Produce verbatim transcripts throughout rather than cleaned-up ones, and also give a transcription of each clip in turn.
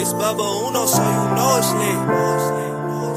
It's Bubba Uno, so you know it's lit.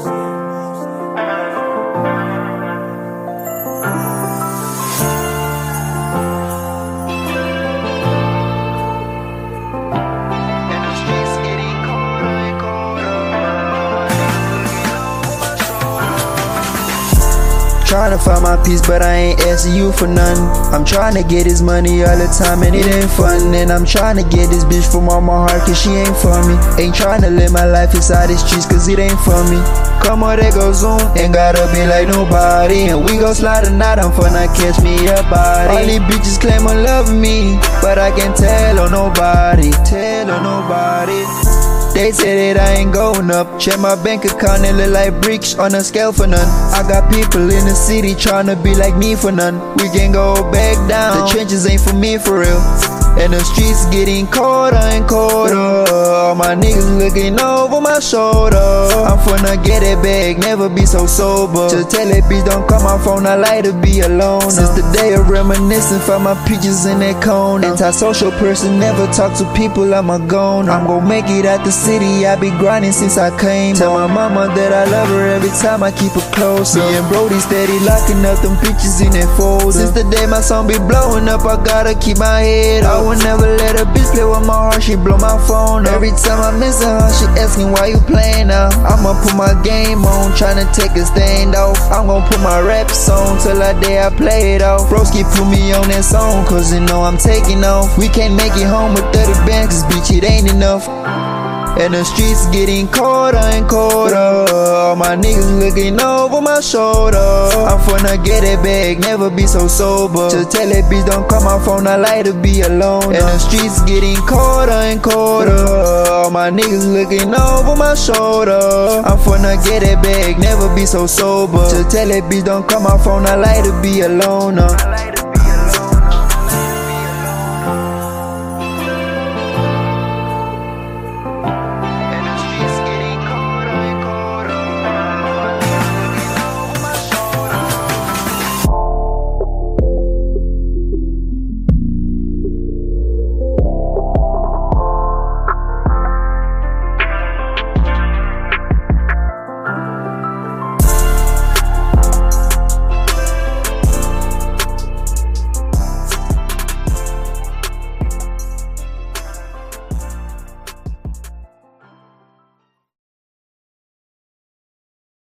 Tryna find my peace, but I ain't asking you for none. I'm tryna get this money all the time and it ain't fun. And I'm tryna get this bitch from all my heart cause she ain't for me. Ain't tryna live my life inside these streets cause it ain't for me. Come on, they go zoom, ain't gotta be like nobody. And we go slide tonight, I'm finna catch me a body. All these bitches claim on loving me, but I can't tell on nobody. Tell on nobody. They say that I ain't going up. Check my bank account, it look like bricks on a scale for none. I got people in the city tryna be like me for none. We can go back down, the trenches ain't for me for real. And the streets getting colder and colder. All my niggas looking over my shoulder. I'm finna get it back, never be so sober. Just tell that bitch don't call my phone, I like to be alone. Since the day of reminiscing, find my pictures in that corner. Anti-social person, never talk to people, I'm a goner. I'm gon' make it out the city, I be grinding since I came. Tell my mama that I love her every time I keep her closer. Me and Brody steady locking up them pictures in that folder. Since the day my song be blowing up, I gotta keep my head up. I would never let a bitch play with my heart, she blow my phone up. Every time I miss her, she asking why you playing now. I'ma put my game on, tryna take a stand off. I'm gon' put my raps on till that day I play it off. Broski put me on that song cause you know I'm taking off. We can't make it home with thirty bands cause bitch it ain't enough. And the streets getting colder and colder. All my niggas looking over my shoulder. I'm finna get it back, never be so sober. Just tell that bitch don't call my phone, I like to be alone. And the streets getting colder and colder. All my niggas looking over my shoulder. I'm finna get it back, never be so sober. Just tell that bitch don't call my phone, I like to be alone.